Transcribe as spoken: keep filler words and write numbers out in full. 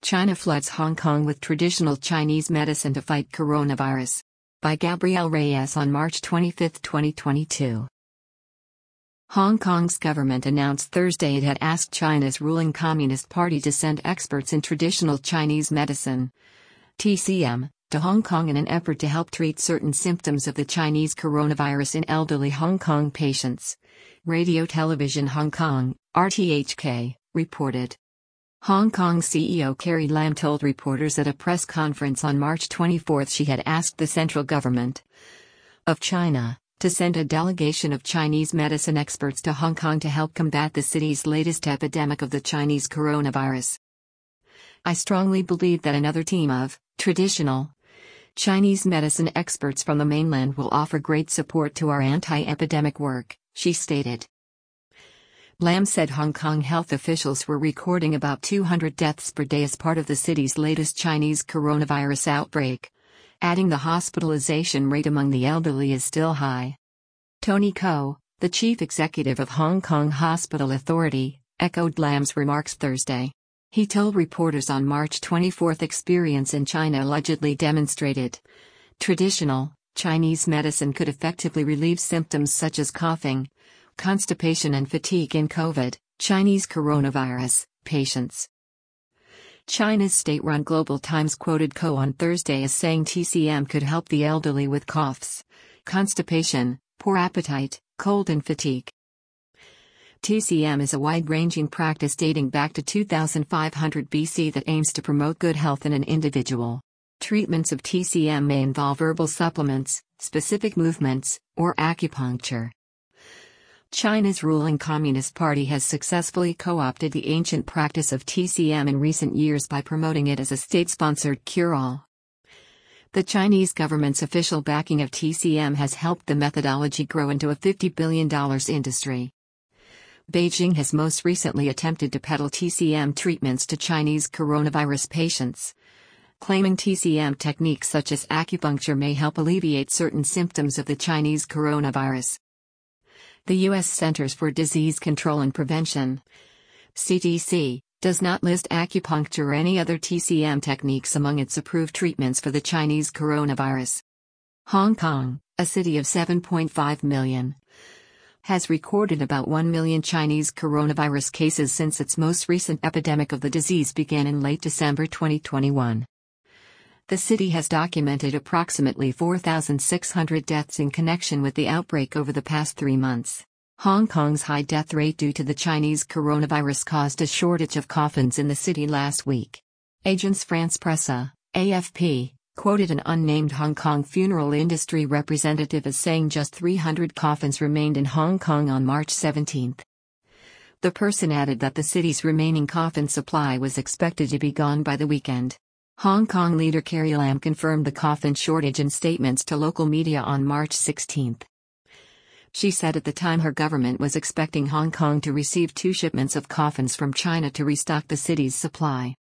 China floods Hong Kong with traditional Chinese medicine to fight coronavirus. By Gabrielle Reyes on March twenty-fifth, twenty twenty-two. Hong Kong's government announced Thursday it had asked China's ruling Communist Party to send experts in traditional Chinese medicine, T C M, to Hong Kong in an effort to help treat certain symptoms of the Chinese coronavirus in elderly Hong Kong patients. Radio Television Hong Kong, R T H K, reported. Hong Kong C E O Carrie Lam told reporters at a press conference on March twenty-fourth she had asked the central government of China to send a delegation of Chinese medicine experts to Hong Kong to help combat the city's latest epidemic of the Chinese coronavirus. I strongly believe that another team of traditional Chinese medicine experts from the mainland will offer great support to our anti-epidemic work, she stated. Lam said Hong Kong health officials were recording about two hundred deaths per day as part of the city's latest Chinese coronavirus outbreak, adding the hospitalization rate among the elderly is still high. Tony Ko, the chief executive of Hong Kong Hospital Authority, echoed Lam's remarks Thursday. He told reporters on March twenty-fourth experience in China allegedly demonstrated traditional Chinese medicine could effectively relieve symptoms such as coughing, constipation and fatigue in COVID, Chinese coronavirus, patients. China's state-run Global Times quoted Ko on Thursday as saying T C M could help the elderly with coughs, constipation, poor appetite, cold and fatigue. T C M is a wide-ranging practice dating back to two thousand five hundred B C that aims to promote good health in an individual. Treatments of T C M may involve herbal supplements, specific movements, or acupuncture. China's ruling Communist Party has successfully co-opted the ancient practice of T C M in recent years by promoting it as a state-sponsored cure-all. The Chinese government's official backing of T C M has helped the methodology grow into a fifty billion dollars industry. Beijing has most recently attempted to peddle T C M treatments to Chinese coronavirus patients, claiming T C M techniques such as acupuncture may help alleviate certain symptoms of the Chinese coronavirus. The U S Centers for Disease Control and Prevention, C D C, does not list acupuncture or any other T C M techniques among its approved treatments for the Chinese coronavirus. Hong Kong, a city of seven point five million, has recorded about one million Chinese coronavirus cases since its most recent epidemic of the disease began in late December twenty twenty-one. The city has documented approximately four thousand six hundred deaths in connection with the outbreak over the past three months. Hong Kong's high death rate due to the Chinese coronavirus caused a shortage of coffins in the city last week. Agence France-Presse, A F P, quoted an unnamed Hong Kong funeral industry representative as saying just three hundred coffins remained in Hong Kong on March seventeenth. The person added that the city's remaining coffin supply was expected to be gone by the weekend. Hong Kong leader Carrie Lam confirmed the coffin shortage in statements to local media on March sixteenth. She said at the time her government was expecting Hong Kong to receive two shipments of coffins from China to restock the city's supply.